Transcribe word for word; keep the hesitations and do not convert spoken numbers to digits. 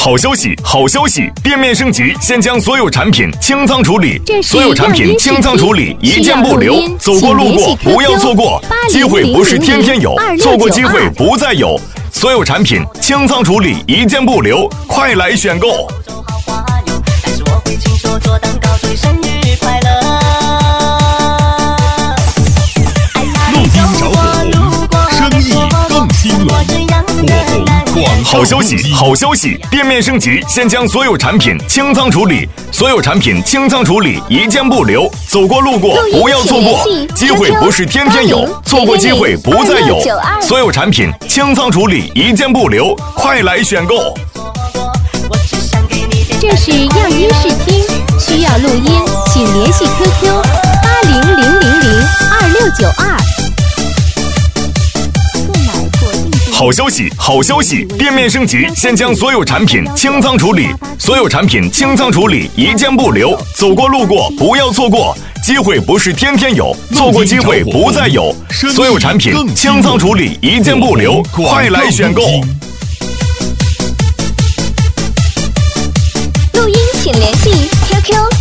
好消息，好消息！店面升级，现将所有产品清仓处理，所有产品清仓处理，一件不留。走过路过不要错过，机会不是天天有，错过机会不再有。所有产品清仓处理，一件不留，快来选购！ 录音找火红，生意更兴隆。火红广好消息，好消息！店面升级，现将所有产品清仓处理，所有产品清仓处理，一件不留。走过路过不要错过，机会不是天天有，错过机会不再有。所有产品清仓处理，一件不留，快来选购！ 这是样音视听，需要录音，请联系 Q Q 八零零零零二六九二。 好消息，好消息！店面升级，现将所有产品清仓处理，所有产品清仓处理，一件不留。走过路过不要错过，机会不是天天有，错过机会不再有。所有产品清仓处理，一件不留，快来选购！ 录音请联系 Q Q